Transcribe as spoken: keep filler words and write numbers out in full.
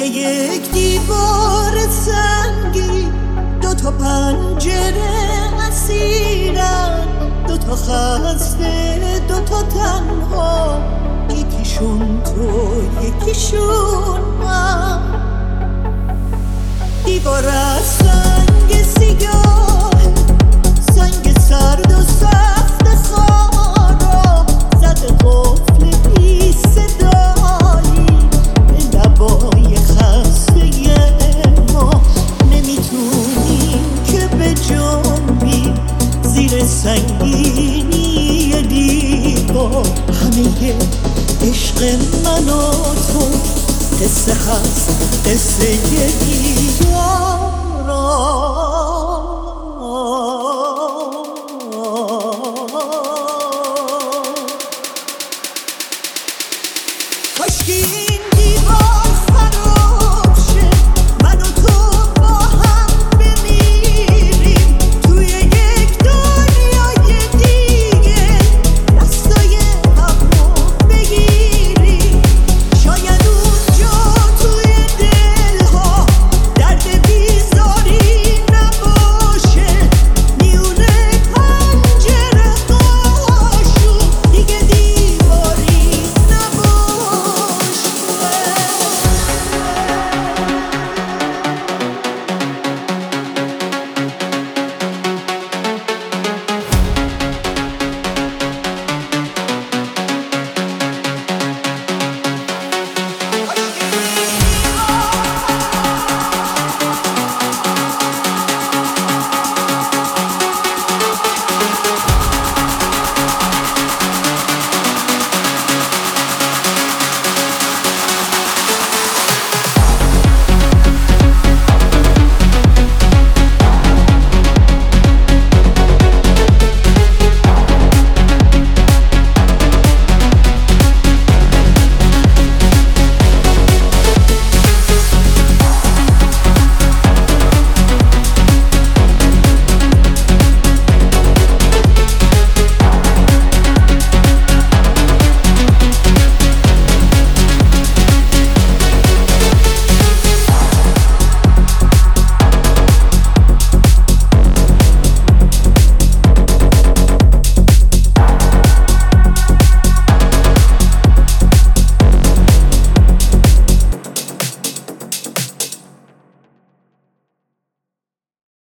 یک دیوار سنگی، دو تا پنجره اسیرن، دو تا خسته دو تا تنها، یکیشون تو یکیشون من. دیوار از سنگ سیاه، سنگ سرد و سخت خارا، زده قفل بی صدایی به لبای خسته ما. نمیتونیم که به جنبیم زیر سنگینی دیوار. همه عشق من و تو قصه هست، قصه دیوار.